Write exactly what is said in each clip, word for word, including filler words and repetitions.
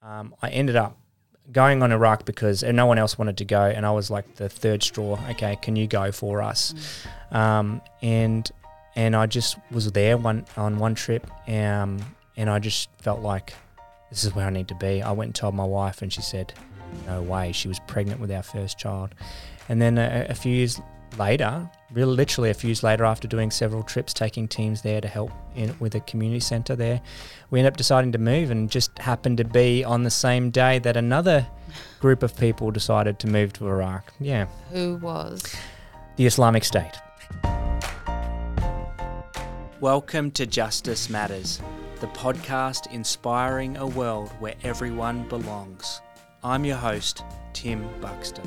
um, I ended up going on Iraq because no one else wanted to go, and I was like the third straw. Okay, can you go for us? Mm. Um, and and I just was there one on one trip, um, and I just felt like this is where I need to be. I went and told my wife, and she said, "No way." She was pregnant with our first child, and then a, a few years later, really literally a few years later, after doing several trips, taking teams there to help in with a community centre there, we ended up deciding to move, and just happened to be on the same day that another group of people decided to move to Iraq. Yeah. Who was? The Islamic State. Welcome to Justice Matters, the podcast inspiring a world where everyone belongs. I'm your host, Tim Buxton.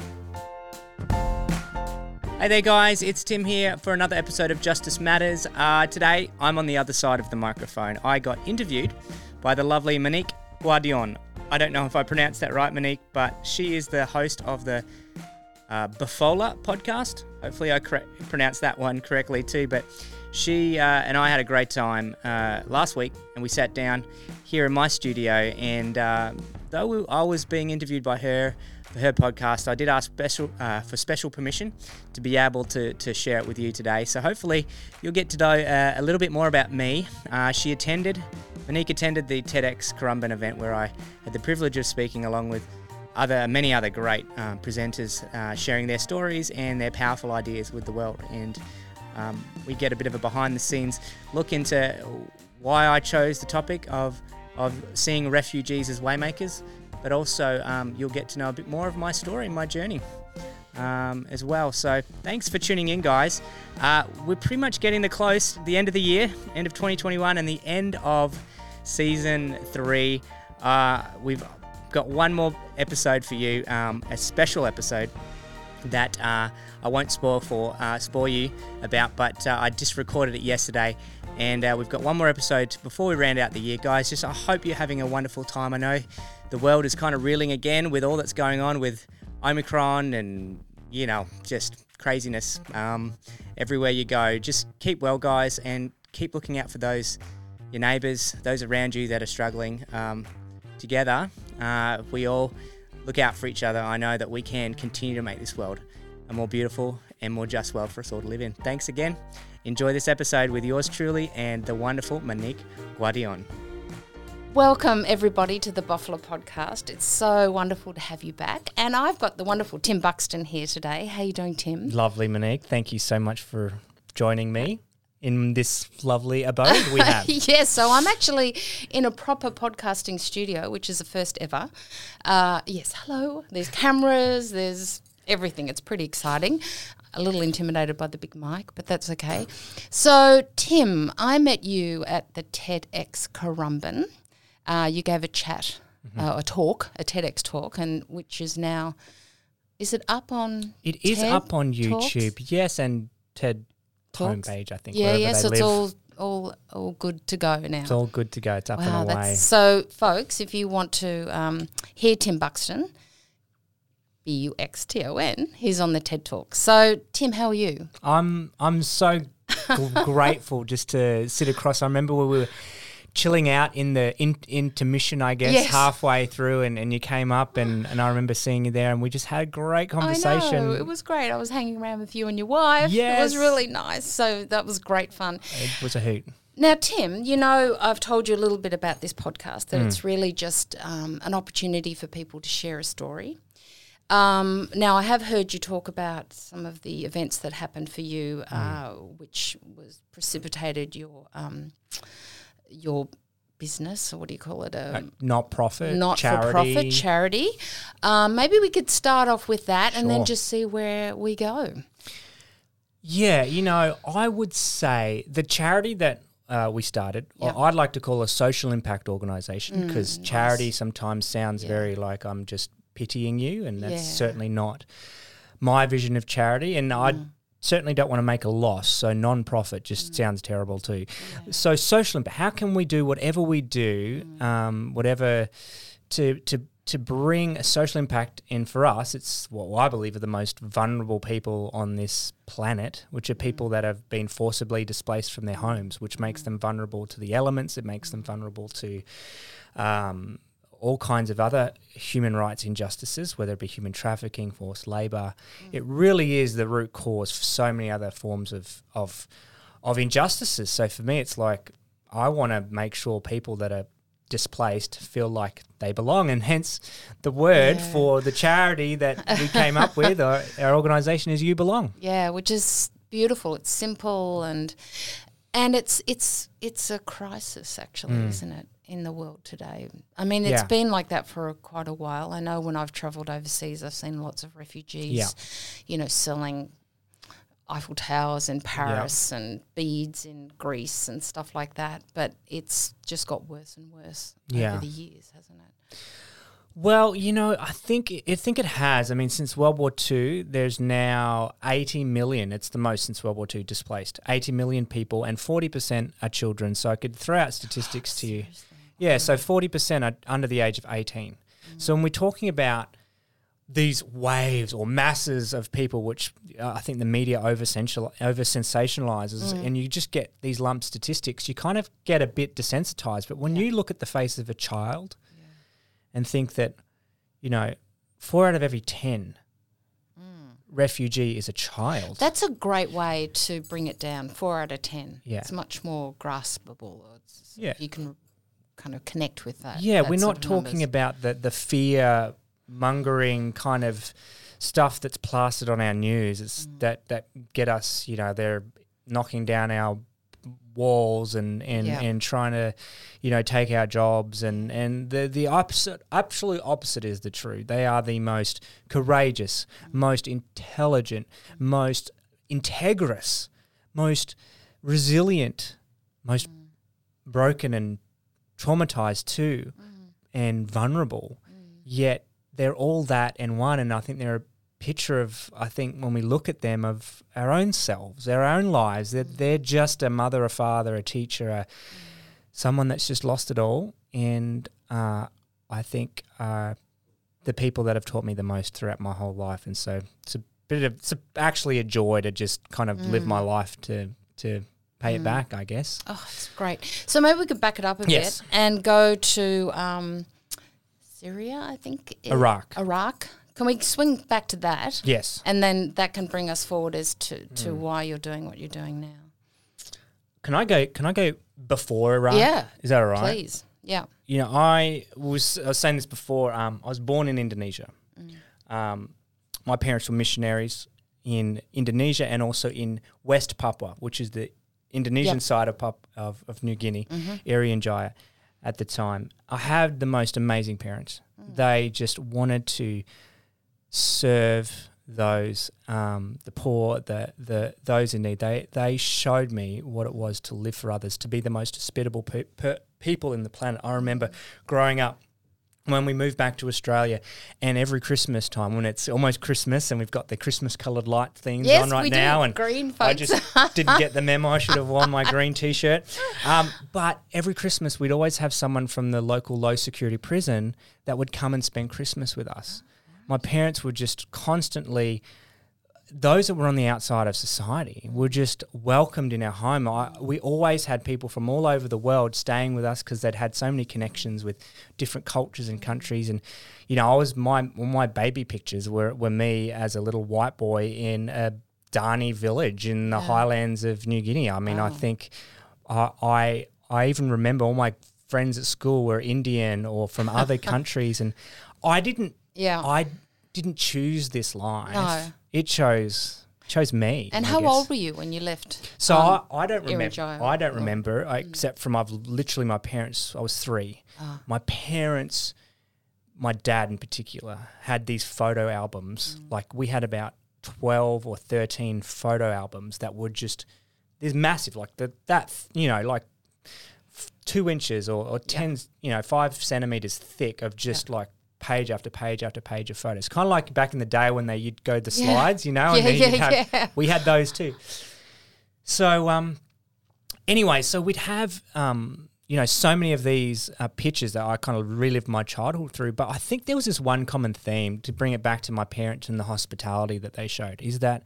Hey there guys, it's Tim here for another episode of Justice Matters. Uh, today, I'm on the other side of the microphone. I got interviewed by the lovely Monique Guadion. I don't know if I pronounced that right, Monique, but she is the host of the uh, Bafola podcast. Hopefully I cor- pronounced that one correctly too, but she uh, and I had a great time uh, last week, and we sat down here in my studio, and uh, though I was being interviewed by her for her podcast, I did ask special uh, for special permission to be able to, to share it with you today. So hopefully you'll get to know uh, a little bit more about me. Uh, she attended, Monique attended the TEDx Currumbin event where I had the privilege of speaking along with other many other great uh, presenters uh, sharing their stories and their powerful ideas with the world. And um, we get a bit of a behind the scenes look into why I chose the topic of, of seeing refugees as waymakers. But also um, you'll get to know a bit more of my story and my journey um, as well. So thanks for tuning in, guys. Uh, we're pretty much getting the close, the end of the year, end of twenty twenty-one, and the end of season three. Uh, we've got one more episode for you, um, a special episode that uh, I won't spoil for uh, spoil you about, but uh, I just recorded it yesterday. And uh, we've got one more episode before we round out the year, guys. Just I hope you're having a wonderful time. I know the world is kind of reeling again with all that's going on with Omicron and, you know, just craziness um, everywhere you go. Just keep well, guys, and keep looking out for those, your neighbours, those around you that are struggling. Um, together, uh, if we all look out for each other, I know that we can continue to make this world a more beautiful and more just world for us all to live in. Thanks again. Enjoy this episode with yours truly and the wonderful Monique Guadion. Welcome everybody to the Bafola podcast. It's so wonderful to have you back. And I've got the wonderful Tim Buxton here today. How you doing, Tim? Lovely, Monique. Thank you so much for joining me in this lovely abode we have. Yes, so I'm actually in a proper podcasting studio, which is the first ever. Uh, yes, hello. There's cameras, there's everything. It's pretty exciting. A little intimidated by the big mic, but that's okay. So, Tim, I met you at the TEDx Currumbin. Uh, you gave a chat, mm-hmm. uh, a talk, a TEDx talk, and which is now, is it up on It is TED up on YouTube, Talks? Yes, and TED Talks? homepage, I think, yeah, wherever yeah, they so live. it's all, all, all good to go now. It's all good to go. It's up wow, and away. That's, so, folks, if you want to um, hear Tim Buxton, B U X T O N, he's on the TED Talk. So, Tim, how are you? I'm I'm so g- grateful just to sit across. I remember we were chilling out in the in, intermission, I guess, Yes. halfway through, and, and you came up, and, and I remember seeing you there, and we just had a great conversation. I know, it was great. I was hanging around with you and your wife. Yes. It was really nice. So that was great fun. It was a hoot. Now, Tim, you know, I've told you a little bit about this podcast, that Mm. it's really just um, an opportunity for people to share a story. Um, now, I have heard you talk about some of the events that happened for you, mm. uh, which was precipitated your um, your business, or what do you call it? A not profit, not charity. for profit charity. Um, maybe we could start off with that, Sure. and then just see where we go. Yeah, you know, I would say the charity that uh, we started, Yep. or I'd like to call a social impact organisation, because Mm, charity nice. sometimes sounds Yeah. very like I'm just pitying you, and that's Yeah. certainly not my vision of charity. And I Mm. certainly don't want to make a loss, so non-profit just Mm. sounds terrible too. Yeah. So social impact, how can we do whatever we do, Mm. um, whatever to to to bring a social impact? And for us, it's what I believe are the most vulnerable people on this planet, which are people that have been forcibly displaced from their homes, which makes them vulnerable to the elements. It makes them vulnerable to um, all kinds of other human rights injustices, whether it be human trafficking, forced labour. Mm. It really is the root cause for so many other forms of of of injustices. So for me, it's like I want to make sure people that are displaced feel like they belong, and hence the word yeah. for the charity that we came up with, our, our organisation, is You Belong. Yeah, which is beautiful. It's simple and and it's it's it's a crisis actually, mm. isn't it, in the world today? I mean, it's yeah. been like that for quite a while. I know when I've travelled overseas, I've seen lots of refugees, yeah. you know, selling Eiffel Towers in Paris yeah. and beads in Greece and stuff like that. But it's just got worse and worse yeah. over the years, hasn't it? Well, you know, I think I think it has. I mean, since World War Two, there's now eighty million. It's the most since World War Two displaced. eighty million people, and forty percent are children. So I could throw out statistics oh, to you. Yeah, so forty percent are under the age of eighteen. Mm. So when we're talking about these waves or masses of people, which uh, I think the media over sensationalizes, mm. and you just get these lump statistics, you kind of get a bit desensitized. But when yeah. you look at the face of a child yeah. and think that, you know, four out of every ten mm. refugee is a child. That's a great way to bring it down, four out of ten. Yeah. It's much more graspable. It's, yeah. You can kind of connect with that. Yeah, that we're not talking numbers. about the, the fear mongering kind of stuff that's plastered on our news. It's mm. that that get us, you know, they're knocking down our walls and and, yeah. and trying to, you know, take our jobs, and and the the opposite, absolute opposite is the truth. They are the most courageous, mm. most intelligent, most integrous, most resilient, most mm. broken and traumatized too, mm. and vulnerable, mm. yet they're all that and one. And I think they're a picture of, I think when we look at them, of our own selves, our own lives. They're, they're just a mother, a father, a teacher, a, someone that's just lost it all. And uh, I think uh, the people that have taught me the most throughout my whole life. And so it's a bit of, it's a, actually a joy to just kind of mm. live my life to to pay mm. it back, I guess. Oh, it's great. So maybe we could back it up a yes. bit and go to um, Syria, I think. Iraq. Iraq. Can we swing back to that? Yes. And then that can bring us forward as to, to mm. why you're doing what you're doing now. Can I go Can I go before Iraq? Yeah. Is that all right? Please. Yeah. You know, I was, I was saying this before, um, I was born in Indonesia. Mm. Um, my parents were missionaries in Indonesia and also in West Papua, which is the Indonesian yep. side of, Pap- of of New Guinea, mm-hmm. Irian Jaya at the time. I had the most amazing parents. Mm. They just wanted to serve those, um, the poor, the the those in need. They they showed me what it was to live for others, to be the most hospitable pe- pe- people in the planet. I remember growing up, when we moved back to Australia, and every Christmas time, when it's almost Christmas and we've got the Christmas coloured light things yes, on right we now, do. and green I just didn't get the memo. I should have worn my green T-shirt. Um, but every Christmas, we'd always have someone from the local low security prison that would come and spend Christmas with us. My parents were just constantly, those that were on the outside of society were just welcomed in our home. I, we always had people from all over the world staying with us because they'd had so many connections with different cultures and countries. And, you know, I was my my baby pictures were, were me as a little white boy in a Dani village in the yeah. highlands of New Guinea. I mean, wow. I think I, I I even remember all my friends at school were Indian or from other countries, and I didn't. Yeah, I didn't choose this life. No. It chose chose me. And I how guess. old were you when you left? So um, I, I don't remember. I don't remember, oh. I, except from I've literally my parents. I was three. Oh. My parents, my dad in particular, had these photo albums. Mm. Like we had about twelve or thirteen photo albums that were just there's massive, like the that you know like f- two inches or, or ten, yeah. you know, five centimeters thick of just yeah. like. Page after page after page of photos. Kind of like back in the day when they you'd go the yeah. slides, you know, and yeah, then yeah, you'd have, yeah. we had those too. So um, anyway, so we'd have um, you know, so many of these uh, pictures that I kind of relived my childhood through. But I think there was this one common theme to bring it back to my parents and the hospitality that they showed is that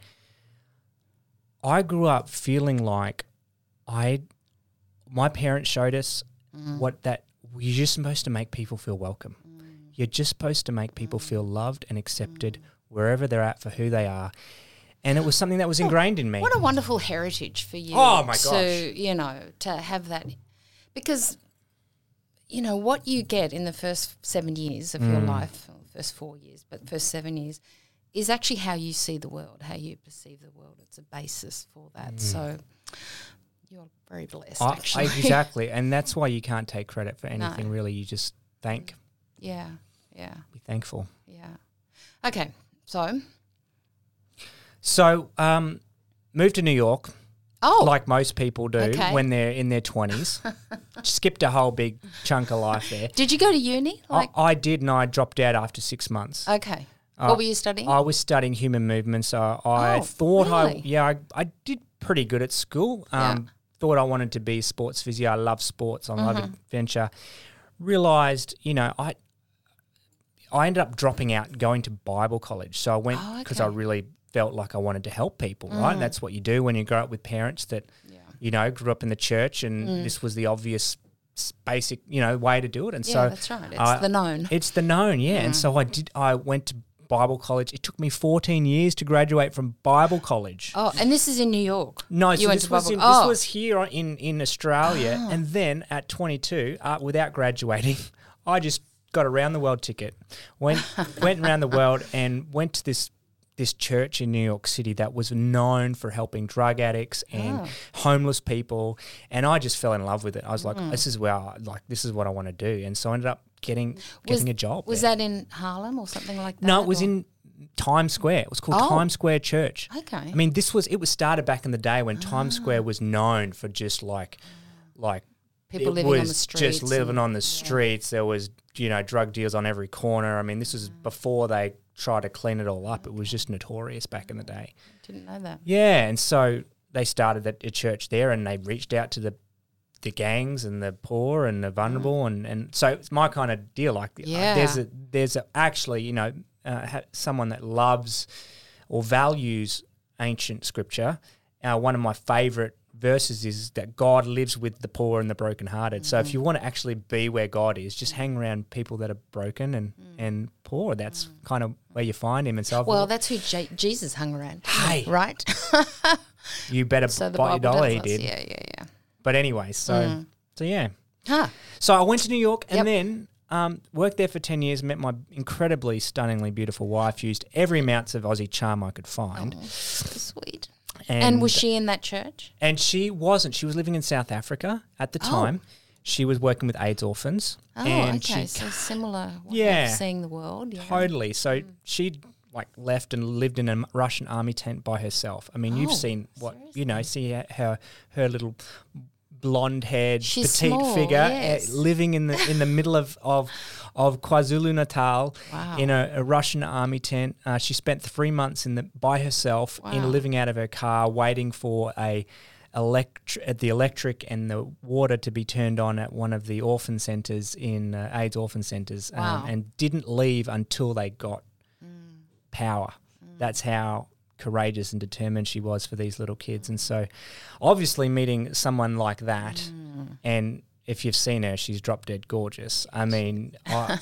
I grew up feeling like I, my parents showed us mm. what that you're just supposed to make people feel welcome. You're just supposed to make people feel loved and accepted wherever they're at for who they are. And it was something that was ingrained in me. What a wonderful heritage for you. Oh, my to, gosh. you know, to have that. Because, you know, what you get in the first seven years of Mm. your life, or first four years, but first seven years, is actually how you see the world, how you perceive the world. It's a basis for that. Mm. So you're very blessed, I, actually. I, exactly. And that's why you can't take credit for anything, No. really. You just thank, Yeah, yeah, be thankful. yeah. Okay, so, So, um, moved to New York, oh, like most people do Okay. when they're in their twenties. Skipped a whole big chunk of life there. did you go to uni? Like, I, I did, and I dropped out after six months. okay. Uh, what were you studying? I was studying human movement, so I Oh, thought I, really? yeah, I, I did pretty good at school. Um, Yeah. Thought I wanted to be a sports physio. I love sports. I love Mm-hmm. adventure. Realised, you know, I I ended up dropping out and going to Bible college. So I went Oh, because I okay. really felt like I wanted to help people, right? And that's what you do when you grow up with parents that, Yeah. you know, grew up in the church and this was the obvious s- basic, you know, way to do it. And Yeah, so that's right. It's I- the known. it's the known, yeah. And so I did. I went to Bible college. It took me fourteen years to graduate from Bible college. Oh, and this is in New York. No, you so went this to was Bible- in, oh. this was here in in Australia, and then at twenty-two, uh, without graduating, I just got a round the world ticket. Went went around the world and went to this this church in New York City that was known for helping drug addicts and Oh. homeless people, and I just fell in love with it. I was like, Mm. this is where I, like this is what I want to do, and so I ended up getting getting a job. Was there. that in Harlem or something like that? No, it was or- in Times Square. It was called Oh. Times Square Church. Okay. I mean, this was it was started back in the day when Times Square was known for just like, like People it living on was the streets. just living and- on the streets. There was you know drug deals on every corner. I mean, this was Mm. before they tried to clean it all up. It was just notorious back in the day. Didn't know that. Yeah, and so they started a, a church there, and they reached out to the the gangs and the poor and the vulnerable, and, and so it's my kind of deal. Like, uh, Yeah. there's a there's a, actually you know uh, ha- someone that loves or values ancient scripture. Uh, one of my favorite verses is that God lives with the poor and the brokenhearted. So if you want to actually be where God is, just hang around people that are broken and, and poor. That's kind of where you find him. And so I've Well, that's who J- Jesus hung around. Hey. Right? you better so the bite your Bible dollar, tells he us. did. Yeah, yeah, yeah. But anyway, so so yeah. Huh. So I went to New York and Yep. then um, worked there for ten years, met my incredibly, stunningly beautiful wife, used every ounce of Aussie charm I could find. Oh, so sweet. And, And was she in that church? And she wasn't. She was living in South Africa at the Oh. time. She was working with AIDS orphans. Oh, and okay. she So similar way Yeah. of seeing the world. Yeah. Totally. So she like left and lived in a Russian army tent by herself. I mean, you've Oh, seen what you know. See her her little blonde-haired She's petite small, figure yes. uh, living in the in the middle of of of KwaZulu Natal Wow. in a, a Russian army tent. Uh, she spent three months in the by herself Wow. in living out of her car, waiting for a electric at the electric and the water to be turned on at one of the orphan centres in uh, AIDS orphan centres, Wow. um, and didn't leave until they got power. That's how courageous and determined she was for these little kids. And so obviously meeting someone like that, and if you've seen her, she's drop dead gorgeous. I mean, I,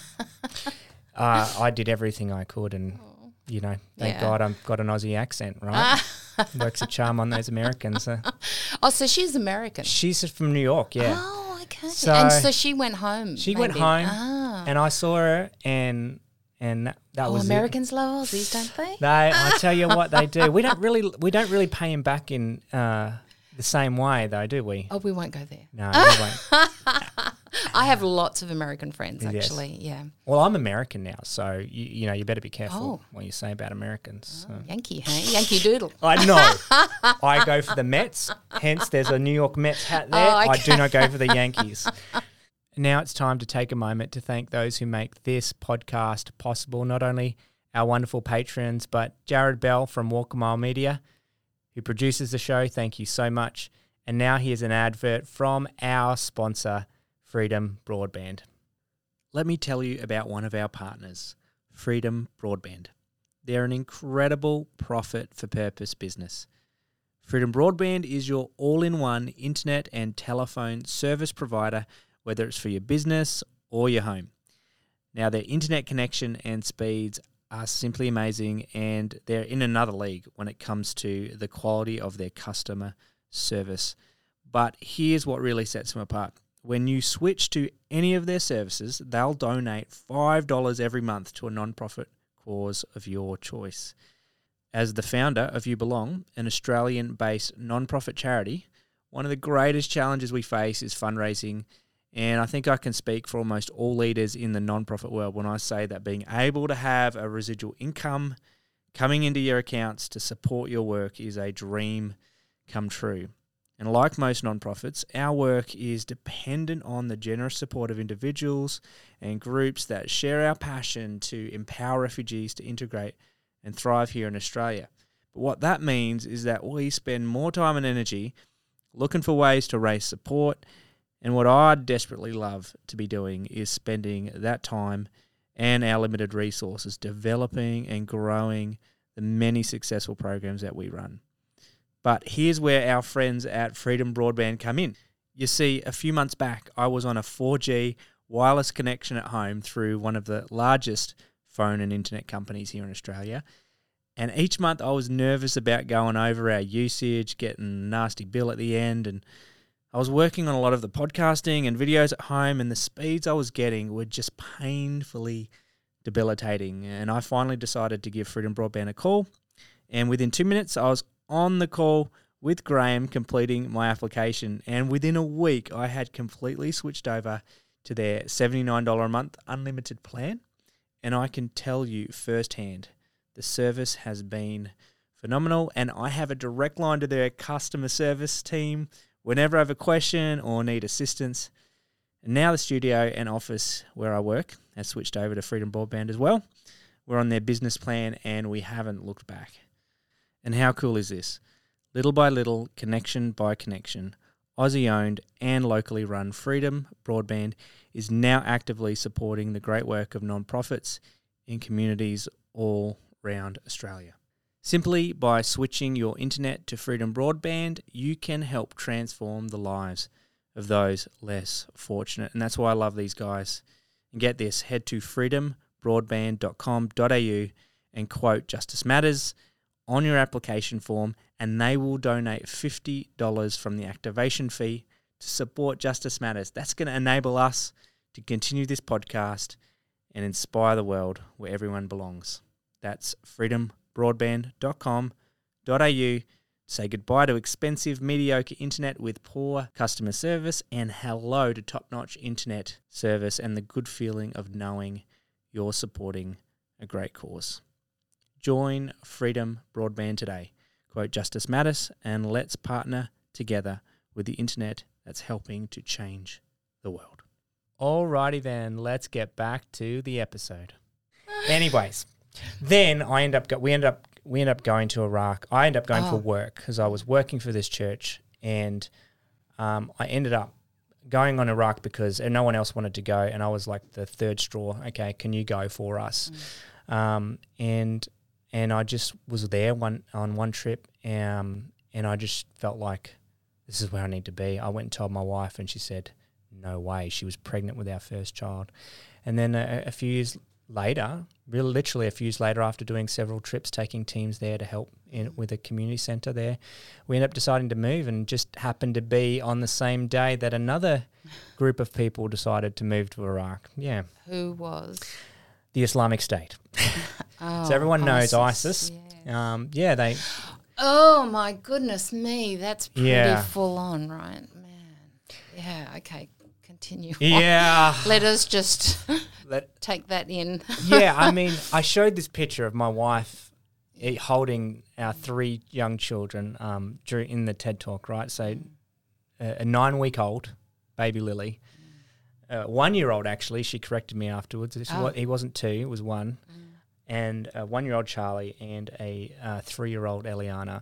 uh, I did everything I could, and you know, thank Yeah. God I've got an Aussie accent, right? Works a charm on those Americans. Uh, Oh, so she's American. she's from New York, yeah. Oh, okay. So- and so she went home. She went maybe. home, Ah. and I saw her, and and that, that Oh, was it. Americans love Aussies, don't they? They, I tell you what, they do. We don't really, we don't really pay him back in uh, the same way, though, do we? Oh, we won't go there. No, we won't. I have lots of American friends, Yes. actually. Yeah. Well, I'm American now, so you, you know you better be careful Oh. what you say about Americans. so. Yankee, hey? Yankee Doodle. I know. I go for the Mets. Hence, there's a New York Mets hat there. Oh, I okay. do not go for the Yankees. Now it's time to take a moment to thank those who make this podcast possible. Not only our wonderful patrons, but Jared Bell from Walk a Mile Media, who produces the show. Thank you so much. And now here's an advert from our sponsor, Freedom Broadband. Let me tell you about one of our partners, Freedom Broadband. They're an incredible profit-for-purpose business. Freedom Broadband is your all-in-one internet and telephone service provider, whether it's for your business or your home. Now, their internet connection and speeds are simply amazing, and they're in another league when it comes to the quality of their customer service. But here's what really sets them apart. When you switch to any of their services, they'll donate five dollars every month to a non-profit cause of your choice. As the founder of You Belong, an Australian-based non-profit charity, one of the greatest challenges we face is fundraising, and I think I can speak for almost all leaders in the non-profit world when I say that being able to have a residual income coming into your accounts to support your work is a dream come true. And like most non-profits, our work is dependent on the generous support of individuals and groups that share our passion to empower refugees to integrate and thrive here in Australia. But what that means is that we spend more time and energy looking for ways to raise support, and what I'd desperately love to be doing is spending that time and our limited resources developing and growing the many successful programs that we run. But here's where our friends at Freedom Broadband come in. You see, a few months back, I was on a four G wireless connection at home through one of the largest phone and internet companies here in Australia. And each month I was nervous about going over our usage, getting a nasty bill at the end. And I was working on a lot of the podcasting and videos at home, and the speeds I was getting were just painfully debilitating. And I finally decided to give Freedom Broadband a call. And within two minutes, I was on the call with Graham completing my application, and within a week I had completely switched over to their seventy-nine dollars a month unlimited plan, and I can tell you firsthand the service has been phenomenal, and I have a direct line to their customer service team whenever I have a question or need assistance. And now the studio and office where I work has switched over to Freedom Broadband as well. We're on their business plan and we haven't looked back. And how cool is this? Little by little, connection by connection, Aussie-owned and locally run Freedom Broadband is now actively supporting the great work of non-profits in communities all around Australia. Simply by switching your internet to Freedom Broadband, you can help transform the lives of those less fortunate. And that's why I love these guys. And get this, head to freedom broadband dot com dot a u and quote Justice Matters on your application form, and they will donate fifty dollars from the activation fee to support Justice Matters. That's going to enable us to continue this podcast and inspire the world where everyone belongs. That's freedom broadband dot com dot a u. Say goodbye to expensive, mediocre internet with poor customer service, and hello to top-notch internet service and the good feeling of knowing you're supporting a great cause. Join Freedom Broadband today. Quote Justice Matters, and let's partner together with the internet that's helping to change the world. Alrighty then, let's get back to the episode. Anyways, then I end up go- we end up we end up going to Iraq. I end up going Oh. for work because I was working for this church, and um, I ended up going on Iraq because no one else wanted to go, and I was like the third straw. Okay, can you go for us? Mm. Um, and And I just was there one on one trip, um, and I just felt like this is where I need to be. I went and told my wife, and she said, no way. She was pregnant with our first child. And then a, a few years later, really literally a few years later, after doing several trips, taking teams there to help in, with a community centre there, we ended up deciding to move, and just happened to be on the same day that another group of people decided to move to Iraq. Yeah. Who was? The Islamic State. Oh, so everyone knows ISIS. ISIS. Yes. Um, yeah, they. Oh my goodness me, that's pretty Yeah. full on, right, man? Yeah. Okay, continue. Yeah. Let us just Let, take that in. yeah, I mean, I showed this picture of my wife eh, holding our three young children um, during in the TED Talk, right? So a, a nine-week-old baby Lily, uh, one-year-old actually. She corrected me afterwards. She Oh. wa- He wasn't two; it was one. And a one-year-old Charlie and a uh, three-year-old Eliana.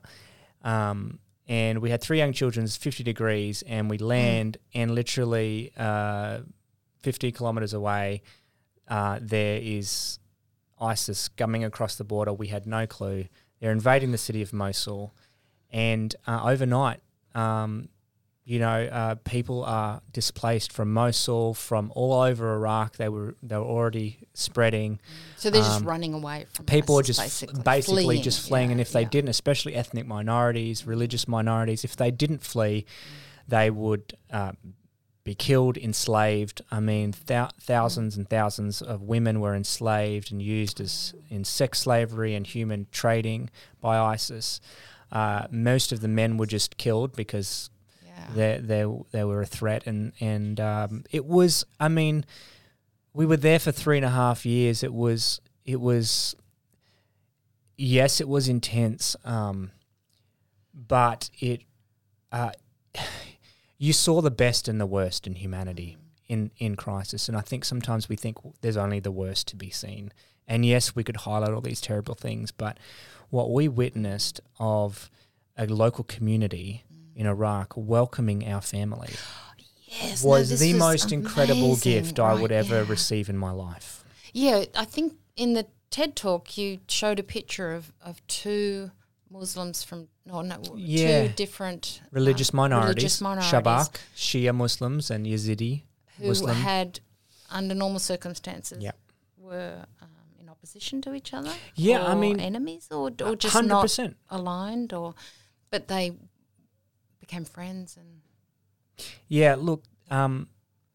Um, and we had three young children, it's fifty degrees, and we land, mm. and literally uh, fifty kilometres away, uh, there is ISIS coming across the border. We had no clue. They're invading the city of Mosul. And uh, overnight, um, you know, uh, people are displaced from Mosul, from all over Iraq. They were they were already spreading. So they're Um, just running away from People are ISIS, just basically, basically fleeing. just fleeing, Yeah, and if they yeah. didn't, especially ethnic minorities, religious minorities, if they didn't flee, they would uh, be killed, enslaved. I mean, thou- thousands and thousands of women were enslaved and used as in sex slavery and human trading by ISIS. Uh, most of the men were just killed because Yeah. they they they were a threat, and and um, it was. I mean, we were there for three and a half years. It was it was. Yes, it was intense, um, but it. Uh, you saw the best and the worst in humanity in in crisis, and I think sometimes we think there's only the worst to be seen. And yes, we could highlight all these terrible things, but what we witnessed of a local community in Iraq welcoming our family Yes, no, was this the was most incredible amazing, gift I right, would ever yeah. receive in my life. Yeah, I think in the TED Talk you showed a picture of, of two Muslims from no no Yeah. two different Religious um, minorities, religious minorities Shabak, Shia Muslims, and Yazidi who Muslim. had under normal circumstances Yep. were um, in opposition to each other. Yeah, I or mean, enemies or or just one hundred not percent. aligned or but they became friends and Yeah, look, um,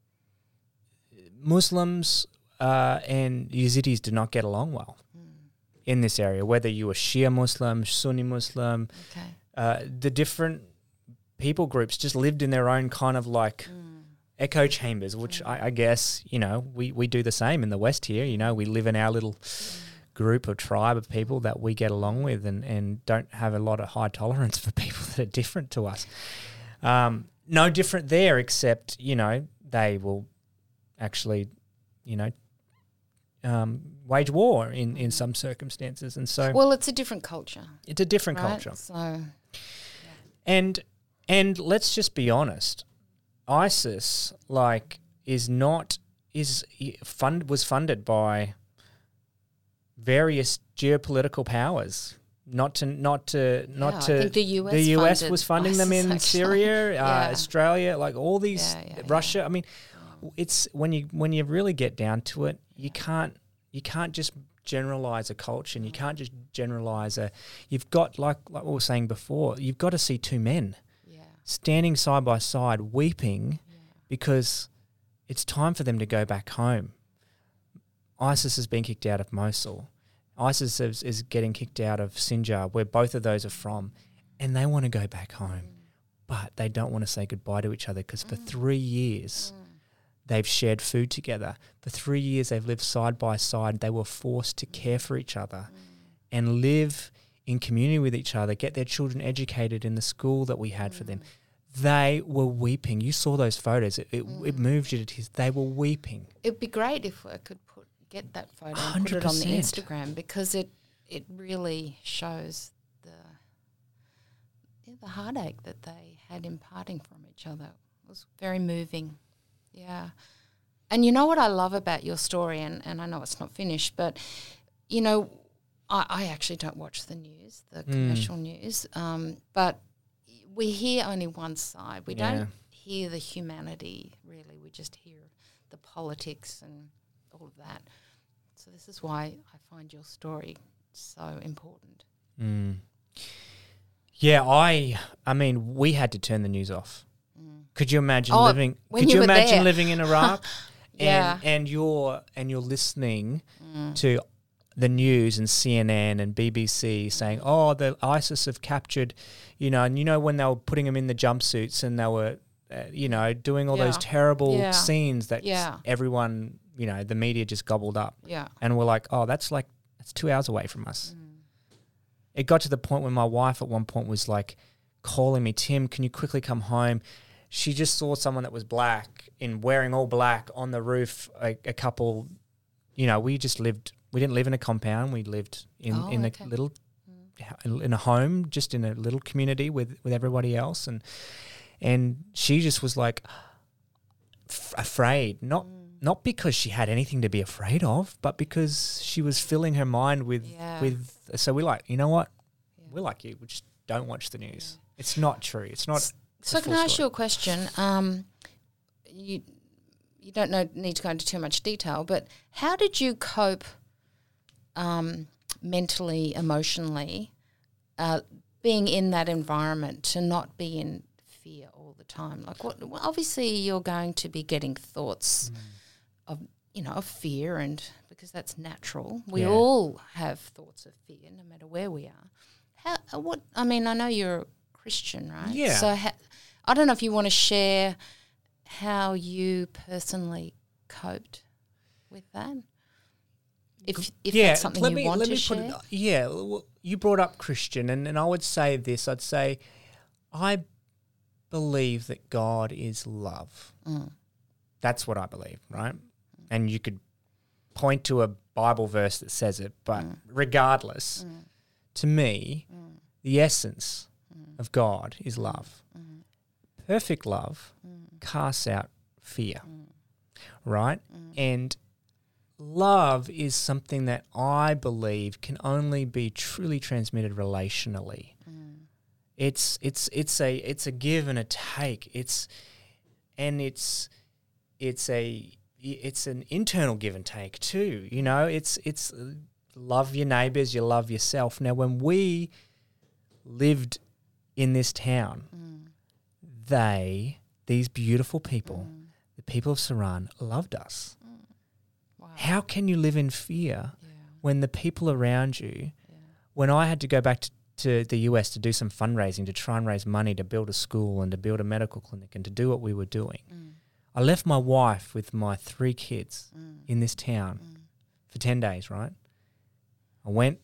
Muslims uh, and Yazidis did not get along well in this area, whether you were Shia Muslim, Sunni Muslim, okay. uh, the different people groups just lived in their own kind of like echo chambers, which I, I guess, you know, we, we do the same in the West here. You know, we live in our little group or tribe of people that we get along with and, and don't have a lot of high tolerance for people that are different to us. Um, no different there, except, you know, they will actually, you know, um, wage war in, in some circumstances. And so Well, it's a different culture. it's a different right? culture. So And and let's just be honest, ISIS like is not is fund was funded by various geopolitical powers. Not to not to not Yeah, I to think the U S the U S funded was funding them ISIS in actually. Syria, Yeah. uh, Australia, like all these Yeah, yeah, Russia. yeah. I mean, it's when you when you really get down to it, you can't you can't just generalize a culture, and you can't just generalize a. You've got like like what we were saying before. You've got to see two men yeah. standing side by side, weeping because it's time for them to go back home. ISIS has been kicked out of Mosul. ISIS is, is getting kicked out of Sinjar, where both of those are from, and they want to go back home, but they don't want to say goodbye to each other because for three years they've shared food together. For three years they've lived side by side. They were forced to care for each other and live in community with each other, get their children educated in the school that we had for them. They were weeping. You saw those photos. It, it, it moved you to tears. They were weeping. It'd be great if I could put get that photo and put one hundred it on the percent. Instagram because it it really shows the yeah, the heartache that they had in parting from each other. It was very moving. Yeah. And you know what I love about your story, and, and I know it's not finished, but, you know, I, I actually don't watch the news, the commercial news, um, but we hear only one side. We Yeah. don't hear the humanity, really. We just hear the politics and all of that. So this is why I find your story so important. Mm. Yeah, I I mean, we had to turn the news off. Could you imagine Oh, living when could you you were imagine there. living in Iraq Yeah. and and you're and you're listening to the news and C N N and B B C saying, "Oh, the ISIS have captured," you know, and you know when they were putting them in the jumpsuits and they were uh, you know, doing all those Yeah. terrible Yeah. scenes that Yeah. everyone, you know, the media just gobbled up. Yeah. And we're like, "Oh, that's like that's two hours away from us." It got to the point when my wife at one point was like calling me, "Tim, can you quickly come home?" She just saw someone that was black in wearing all black on the roof. A, a couple, you know, we just lived. We didn't live in a compound. We lived in Oh, in okay. a little, in a home, just in a little community with with everybody else, and and she just was like f- afraid, not not because she had anything to be afraid of, but because she was filling her mind with Yeah. with. So we're like, you know what? We're like you. We just don't watch the news. It's not true. It's not. So can I ask you a question? Um, you you don't know, need to go into too much detail, but how did you cope um, mentally, emotionally, uh, being in that environment, to not be in fear all the time? Like, what? Well, obviously, you're going to be getting thoughts mm. of, you know, of fear, and because that's natural. We yeah. all have thoughts of fear, no matter where we are. How? What? I mean, I know you're a Christian, right? Yeah. So ha- I don't know if you want to share how you personally coped with that. If if yeah, that's something let you me, want let to me share. Put it, yeah, well, you brought up Christian, and, and I would say this. I'd say I believe that God is love. Mm. That's what I believe, right? And you could point to a Bible verse that says it, but mm. regardless, mm. to me, mm. the essence mm. of God is love. Mm. Perfect love mm. casts out fear, mm. right? Mm. And love is something that I believe can only be truly transmitted relationally. Mm. It's it's it's a it's a give and a take. It's and it's it's a it's an internal give and take too. You know, it's it's love your neighbours, you love yourself. Now, when we lived in this town, mm. they these beautiful people, mm. the people of Saran, loved us. Wow. How can you live in fear yeah. when the people around you, yeah. when I had to go back to, to the U S to do some fundraising, to try and raise money to build a school and to build a medical clinic and to do what we were doing, mm. I left my wife with my three kids mm. in this town mm. for ten days, right? I went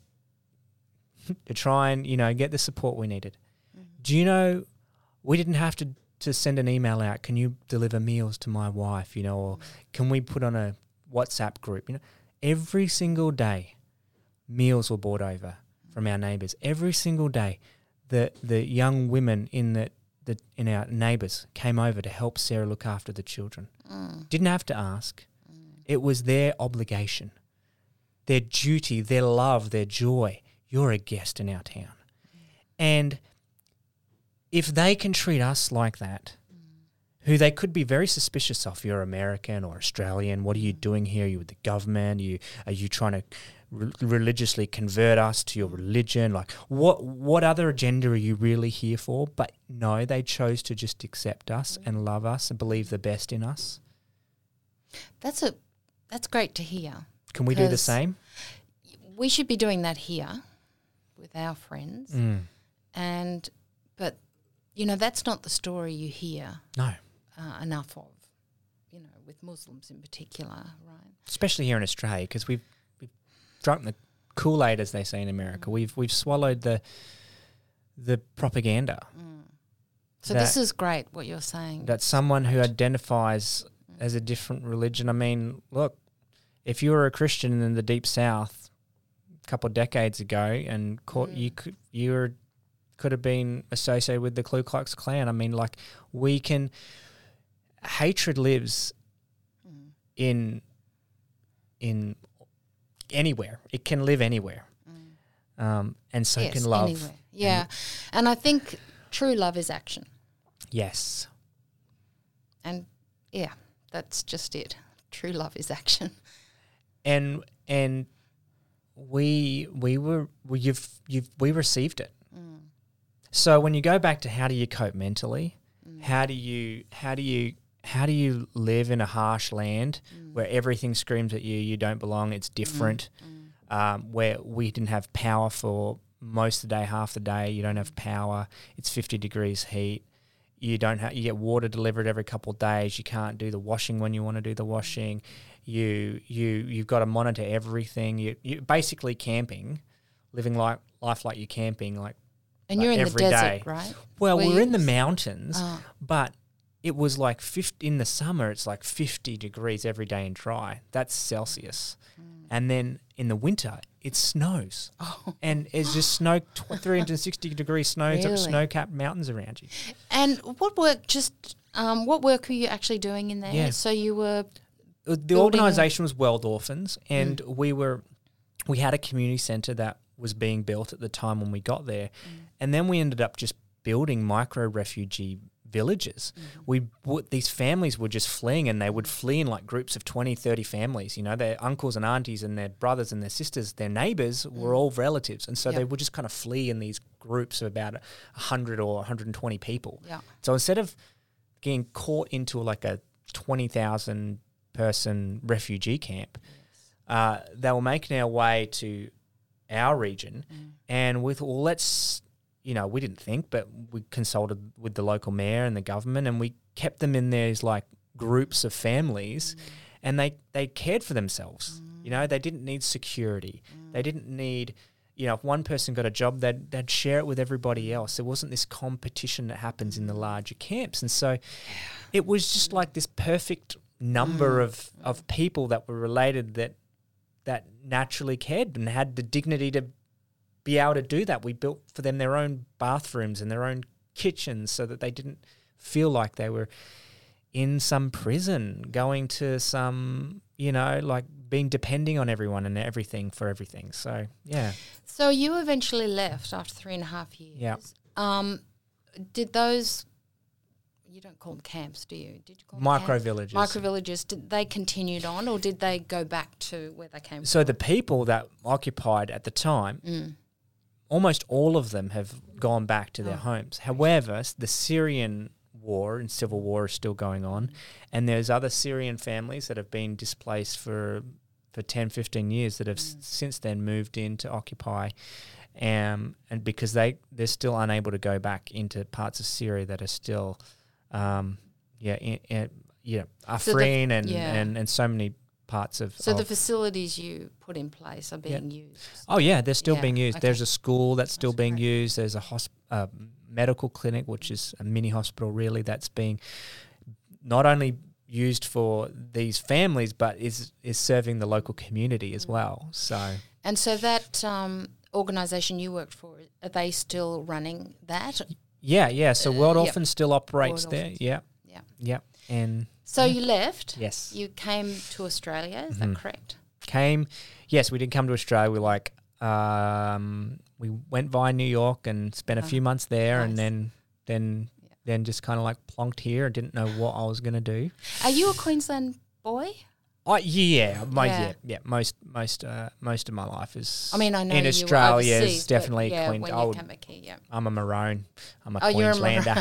to try and, you know, get the support we needed. Mm. Do you know, we didn't have to, to send an email out, can you deliver meals to my wife, you know, or mm. can we put on a WhatsApp group? You know, every single day meals were brought over from our neighbours. Every single day the the young women in the, the in our neighbours came over to help Sarah look after the children. Mm. Didn't have to ask. Mm. It was their obligation, their duty, their love, their joy. You're a guest in our town. Mm. And if they can treat us like that, who they could be very suspicious of, you're American or Australian, what are you doing here? Are you with the government? Are you, are you trying to re- religiously convert us to your religion? Like, what what other agenda are you really here for? But no, they chose to just accept us and love us and believe the best in us. That's a that's great to hear. Can we do the same? We should be doing that here with our friends. Mm. And, but, you know, that's not the story you hear. No. Uh, enough of, you know, with Muslims in particular, right? Especially here in Australia, because we've we've drunk the Kool-Aid, as they say in America. Mm. We've we've swallowed the the propaganda. Mm. So this is great what you're saying. That someone who identifies mm. as a different religion. I mean, look, if you were a Christian in the Deep South a couple of decades ago, and caught, mm. you could you were could have been associated with the Ku Klux Klan. I mean, like, we can. Hatred lives mm. in in anywhere. It can live anywhere, mm. um, and so yes, can love. Anywhere. Yeah, and, and I think true love is action. Yes, and yeah, that's just it. True love is action. And and we we were we, you've you've we received it. Mm. So when you go back to how do you cope mentally, mm. how do you how do you How do you live in a harsh land mm. where everything screams at you, you don't belong, it's different, mm. Mm. Um, where we didn't have power for most of the day, half the day, you don't have power, it's fifty degrees heat, you don't have, you get water delivered every couple of days, you can't do the washing when you want to do the washing, you, you, you've got to monitor everything, you, you basically camping, living like life like you're camping, like And like you're in every the desert, day. right? Well, Where we're you in the s- mountains, oh. but it was like fifty in the summer. It's like fifty degrees every day and dry. That's Celsius, mm. and then in the winter it snows, oh. and it's just snow, three hundred sixty degree snow, Really? snow-capped mountains around you. And what work? Just um, what work were you actually doing in there? Yeah. So you were the organisation was World Orphans, and mm. we were we had a community centre that was being built at the time when we got there, mm. and then we ended up just building micro refugee villages. Mm-hmm. We would, these families were just fleeing, and they would flee in like groups of twenty, thirty families. You know, their uncles and aunties and their brothers and their sisters, their neighbours were all relatives. And so Yep. they would just kind of flee in these groups of about one hundred or one hundred twenty people. Yeah. So instead of getting caught into like a twenty thousand person refugee camp, uh, they were making our way to our region. Mm. And with, well, let's, you know, we didn't think, but we consulted with the local mayor and the government, and we kept them in these like groups of families, Mm. and they, they cared for themselves. You know, they didn't need security. Mm. They didn't need, you know, if one person got a job, they'd, they'd share it with everybody else. There wasn't this competition that happens in the larger camps. And so it was just like this perfect number Mm. of, of people that were related that that naturally cared and had the dignity to be able to do that. We built for them their own bathrooms and their own kitchens so that they didn't feel like they were in some prison, going to some, you know, like being depending on everyone and everything for everything. So, yeah. So you eventually left after three and a half years. Yeah. Um, did those, you don't call them camps, do you? Did you call them Micro camps? villages. Micro villages, did they continued on, or did they go back to where they came So from? the people that occupied at the time, Mm. almost all of them have gone back to their Oh. homes. However, s- the Syrian war and civil war is still going on, and there's other Syrian families that have been displaced for for ten, fifteen years that have s- since then moved in to occupy, um, and because they, they're still unable to go back into parts of Syria that are still, um, yeah, in, in, yeah, So the- Afrin and, yeah. and, and so many parts of... So the of- facilities you put in place are being used. Oh yeah, they're still Yeah, being used. okay. There's a school that's still That's being great. used. There's a hosp- uh, medical clinic, which is a mini hospital really, that's being not only used for these families, but is is serving the local community as well. So And so that um, organisation you worked for, are they still running that? yeah, yeah. So World Uh, yep. Orphans still operates World there. Orphans. Yeah, Yeah. yeah. And So you left. yes, You came to Australia, is Mhm. that correct? came. Yes, we did come to Australia. We like um, we went via New York and spent a Oh, few months there, and nice. then then Yeah. then just kind of like plonked here. I didn't know what I was gonna do. Are you a Queensland boy? Oh yeah, my, Yeah. yeah, yeah. Most most uh, most of my life is. I mean, I know in you Australia were is overseas, but definitely yeah, Queen. when I you would- came back here, yeah. I'm a Maroon. I'm a Oh, you're a Maroon. Queenslander.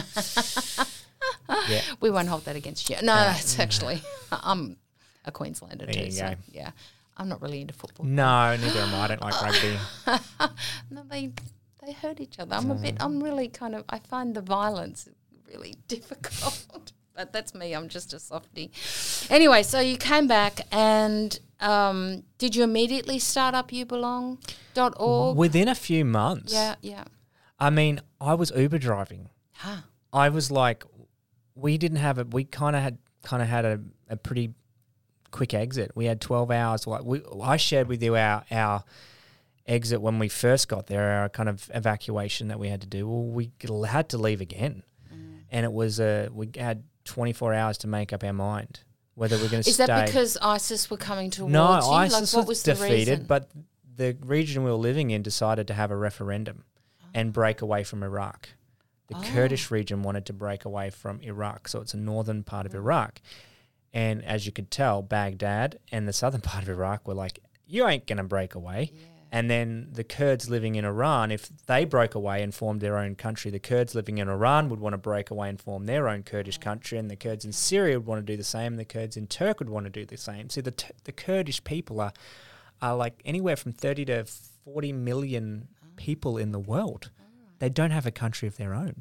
yeah. We won't hold that against you. No, it's actually, I'm a Queenslander There too. you So, go. yeah, I'm not really into football. No, neither am I. I don't like rugby. No, they they hurt each other. I'm a bit. I'm really kind of. I find the violence really difficult. But that's me. I'm just a softie. Anyway, so you came back, and um, did you immediately start up you belong dot org? Within a few months. Yeah, yeah. I mean, I was Uber driving. Huh. I was like, we didn't have a. We kind of had kind of had a, a pretty quick exit. We had twelve hours. Like we, I shared with you our our exit when we first got there. Our kind of evacuation that we had to do. Well, we had to leave again, Mm. and it was a. We had twenty-four hours to make up our mind whether we're going to Is stay. that because ISIS were coming towards no, you? ISIS like, what was, was the defeated, reason? but the region we were living in decided to have a referendum and break away from Iraq. The Oh. Kurdish region wanted to break away from Iraq, so it's a northern part of Iraq. And as you could tell, Baghdad and the southern part of Iraq were like, you ain't going to break away. Yeah. And then the Kurds living in Iran, if they broke away and formed their own country, the Kurds living in Iran would want to break away and form their own Kurdish country, and the Kurds in Syria would want to do the same, and the Kurds in Turkey would want to do the same. See, the t- the Kurdish people are are like anywhere from thirty to forty million people in the world. They don't have a country of their own.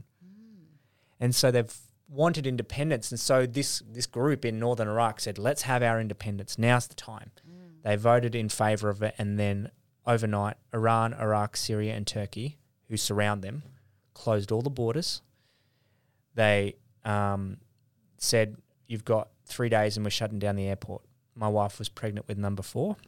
And so they've wanted independence, and so this this group in northern Iraq said, let's have our independence. Now's the time. They voted in favour of it, and then overnight, Iran, Iraq, Syria and Turkey, who surround them, closed all the borders. They um, said, you've got three days and we're shutting down the airport. My wife was pregnant with number four,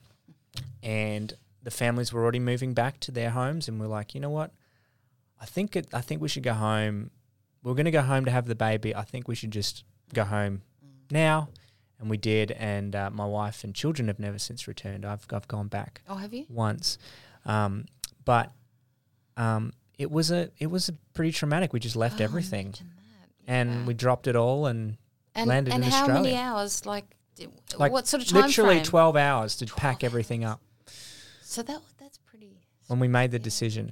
and the families were already moving back to their homes, and we're like, you know what? I think it, I think we should go home. We're going to go home to have the baby. I think we should just go home now. And we did, and uh, my wife and children have never since returned. I've I've gone back Oh, have you? once, um, but um, it was a it was a pretty traumatic. We just left Oh, everything, imagine that. and Wow. we dropped it all and, And, landed and in how Australia. many hours? Like, d- Like what sort of time literally frame? twelve hours to twelve pack everything up So that that's pretty. when we made the Yeah. decision.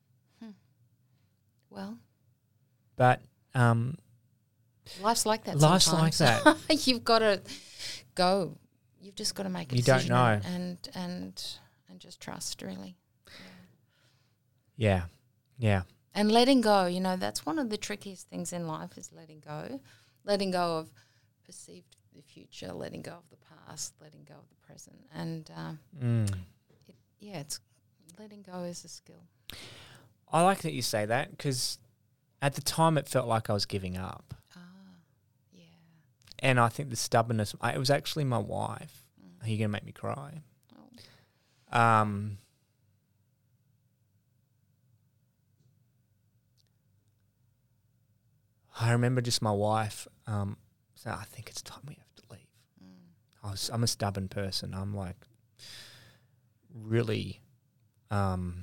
Well, But um, life's like that. Life's like sometimes. You've got to go. You've just got to make a You don't decision know. and and and just trust, really. yeah, yeah, And letting go, you know, that's one of the trickiest things in life is letting go. Letting go of perceived the future, letting go of the past, letting go of the present. And, um, mm. it, yeah, it's letting go is a skill. I like that you say that because at the time it felt like I was giving up. Ah, yeah. And I think the stubbornness, I, it was actually my wife. Mm. Are you going to make me cry? Oh. Um, I remember just my wife um, saying, I think it's time we have to leave. Mm. I was, I'm a stubborn person. I'm like really, um,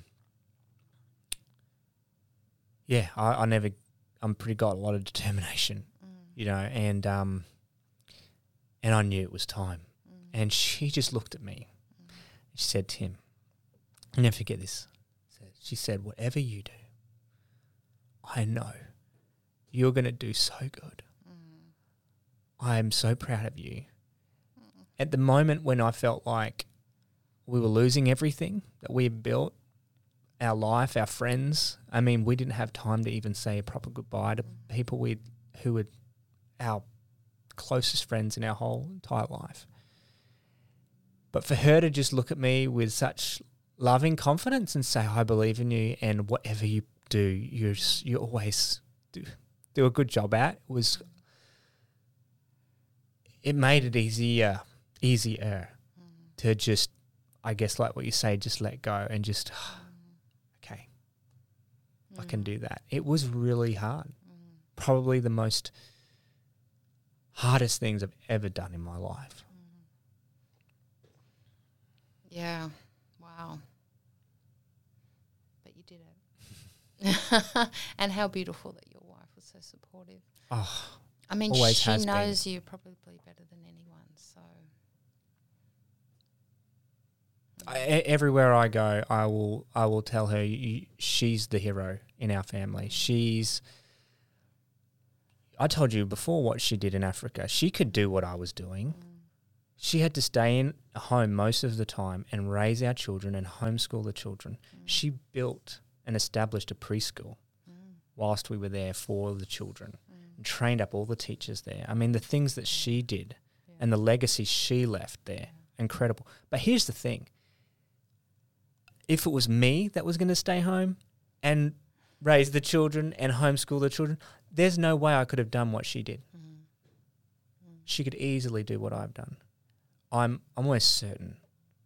yeah, I, I never, I'm pretty got a lot of determination, Mm. you know, and, um, and I knew it was time. Mm. And she just looked at me. Mm. She said, Tim, I'll never forget this. She said, whatever you do, I know you're going to do so good. Mm. I am so proud of you. At the moment when I felt like we were losing everything that we had built, our life, our friends, I mean, we didn't have time to even say a proper goodbye to people we who were our closest friends in our whole entire life. But for her to just look at me with such loving confidence and say, I believe in you, and whatever you do, you you always do, do a good job at, was, it made it easier, easier Mm. to just, I guess like what you say, just let go and just, okay, I can do that. It was really hard. Mm. Probably the most hardest things I've ever done in my life. Yeah. Wow. But you did it. And how beautiful that your wife was so supportive. Oh, I mean, Always she has been. knows you probably better than anyone. So I, e- everywhere I go, I will I will tell her you, she's the hero in our family. She's. I told you before what she did in Africa. She could do what I was doing. mm, She had to stay in home most of the time and raise our children and homeschool the children. mm, She built and established a preschool mm, whilst we were there for the children mm, and trained up all the teachers there. I mean, the things that she did yeah. and the legacy she left there, incredible. But here's the thing. If it was me that was going to stay home and raise the children and homeschool the children, there's no way I could have done what she did. Mm, mm, She could easily do what I've done. I'm I'm almost certain.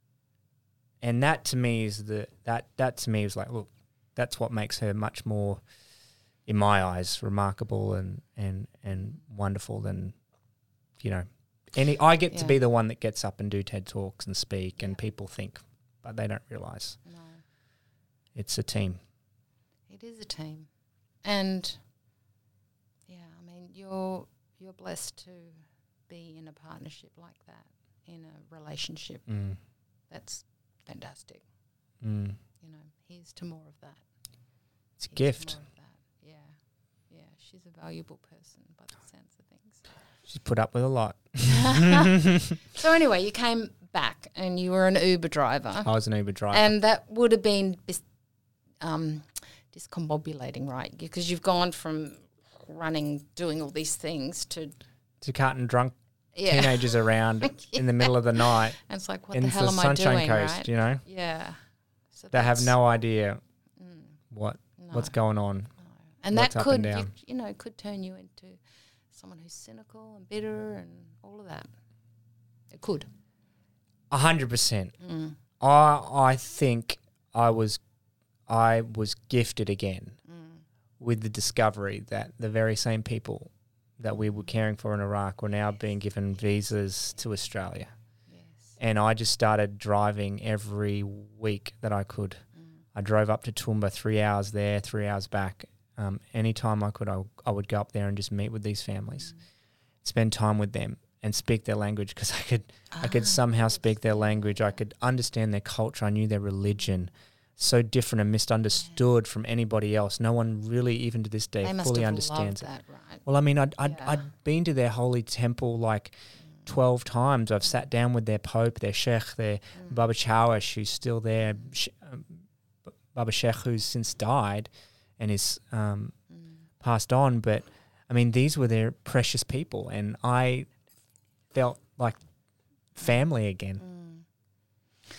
And that to me is the that that to me is like, look, that's what makes her much more, in my eyes, remarkable and and and wonderful than, you know, any. I get to Yeah. be the one that gets up and do TED Talks and speak, and Yeah. people think, but they don't realise no. it's a team. It is a team. And yeah, I mean, you're you're blessed to be in a partnership like that, in a relationship. Mm. That's fantastic. Mm. You know, here's to more of that. It's a Here's to gift. more of that. Yeah. Yeah. She's a valuable person by the sense of things. She's put up with a lot. So anyway, you came back and you were an Uber driver. I was an Uber driver. And that would have been bis- um, discombobulating, right? Because you've gone from running, doing all these things to to carting drunk yeah, teenagers around in the middle of the night and it's like, what in the the hell am I Sunshine doing, Coast, right? you know? Yeah, so They have that's- no idea mm, what no, what's going on. no. and what's that up and could, you, down. you know, could turn you into someone who's cynical and bitter and all of that. It could. A hundred percent. Mm, I I think I was I was gifted again mm, with the discovery that the very same people that we were caring for in Iraq were now being given visas to Australia. yes. And I just started driving every week that I could. Mm, I drove up to Toowoomba, three hours there, three hours back, Um, anytime I could, I, I would go up there and just meet with these families, mm. spend time with them, and speak their language, because I could ah, I could somehow speak their language. I could understand their culture. I knew their religion. So different and misunderstood yeah. from anybody else. No one really, even to this day, they fully understands it. That, right? Well, I mean, I'd, I'd, yeah. I'd been to their holy temple like mm. twelve times. I've sat down with their pope, their sheikh, their mm. Baba Chawish, who's still there, um, Baba Sheikh, who's since died and is um, mm. passed on. But, I mean, these were their precious people, and I felt like family again. Mm.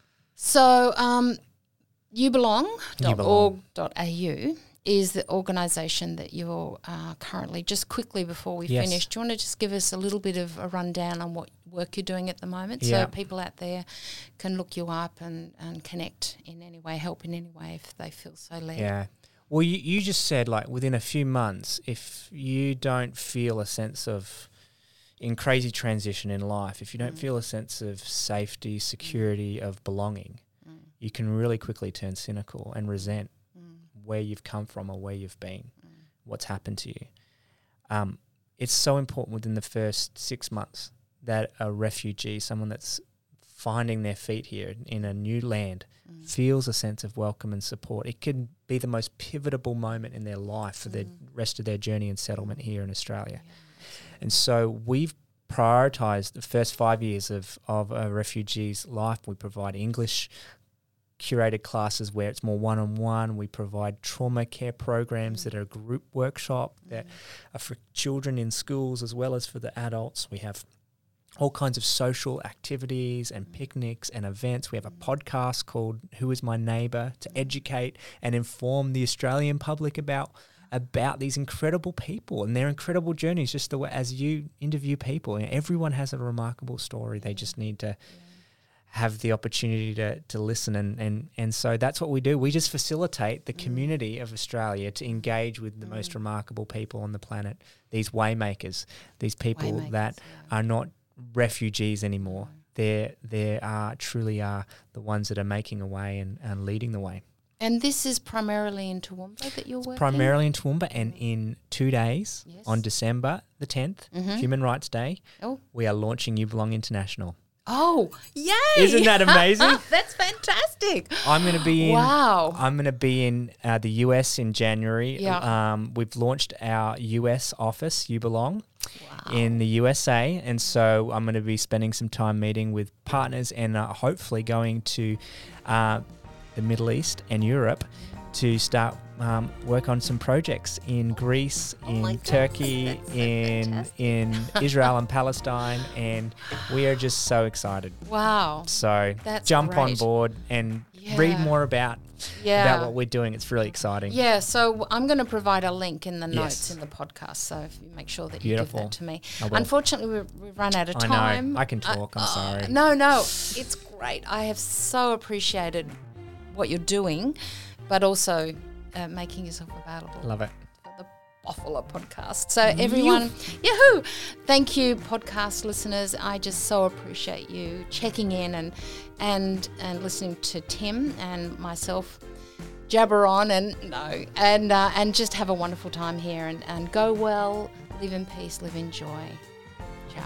So, um, you belong dot org dot a u is the organisation that you're uh, currently, just quickly before we yes. finish, do you want to just give us a little bit of a rundown on what work you're doing at the moment yeah. so people out there can look you up and, and connect in any way, help in any way if they feel so led? Yeah. Well, you, you just said, like, within a few months, if you don't feel a sense of, in crazy transition in life, if you don't mm. feel a sense of safety, security, of belonging, mm. you can really quickly turn cynical and resent mm. where you've come from or where you've been, mm. what's happened to you. Um, it's so important within the first six months that a refugee, someone that's finding their feet here in a new land, mm. feels a sense of welcome and support. It can be the most pivotal moment in their life for mm. the rest of their journey and settlement here in Australia. Yeah. And so we've prioritised the first five years of, of a refugee's life. We provide English curated classes where it's more one-on-one. We provide trauma care programs mm. that are group workshop mm. that are for children in schools as well as for the adults. We have all kinds of social activities and picnics and events. We have a podcast called Who is My Neighbour to educate and inform the Australian public about about these incredible people and their incredible journeys, just the way as you interview people. And everyone has a remarkable story. They just need to yeah. have the opportunity to to listen. And, and, and so that's what we do. We just facilitate the mm. community of Australia to engage with the mm. most remarkable people on the planet, these waymakers, these people waymakers, that yeah. are not refugees anymore. Mm. They're, they are truly are the ones that are making a way and, and leading the way. And this is primarily in Toowoomba that you're working? Primarily in Toowoomba, and in two days, yes. on December the tenth, mm-hmm. Human Rights Day, oh. we are launching You Belong International. Oh, yay! Isn't that amazing? That's fantastic. I'm going to be in. Wow. I'm going to be in uh, the U S in January. Yeah. Um, we've launched our U S office, You Belong, wow. in the U S A, and so I'm going to be spending some time meeting with partners and uh, hopefully going to uh, the Middle East and Europe to start um, work on some projects in Greece, oh in God. Turkey, That's so in fantastic. in Israel and Palestine, and we are just so excited. Wow! So That's jump great. on board and yeah. read more about yeah. about what we're doing. It's really exciting. Yeah, so I'm going to provide a link in the notes yes. in the podcast, so if you make sure that Beautiful. you give that to me. I will. Unfortunately, we've, we've run out of I time. know. I can talk. I, I'm sorry. Uh, no, no, it's great. I have so appreciated what you're doing, but also uh, making yourself available. Love it. For the Buffalo podcast. So everyone, yahoo! Thank you, podcast listeners. I just so appreciate you checking in and and and listening to Tim and myself jabber on and no and uh, and just have a wonderful time here and, and go well, live in peace, live in joy. Ciao.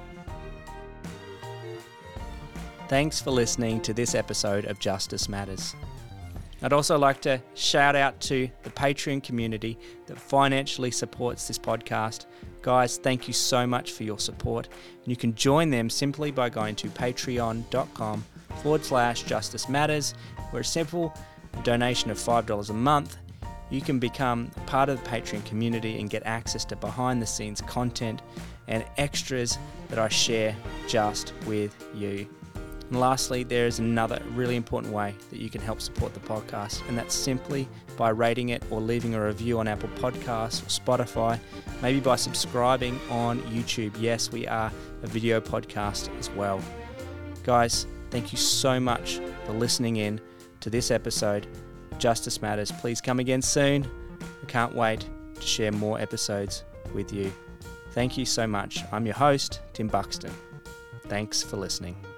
Thanks for listening to this episode of Justice Matters. I'd also like to shout out to the Patreon community that financially supports this podcast. Guys, thank you so much for your support. And you can join them simply by going to patreon.com forward slash Justice Matters, where a simple donation of five dollars a month, you can become part of the Patreon community and get access to behind the scenes content and extras that I share just with you. And lastly, there is another really important way that you can help support the podcast, and that's simply by rating it or leaving a review on Apple Podcasts or Spotify, maybe by subscribing on YouTube. Yes, we are a video podcast as well. Guys, thank you so much for listening in to this episode of Justice Matters. Please come again soon. I can't wait to share more episodes with you. Thank you so much. I'm your host, Tim Buxton. Thanks for listening.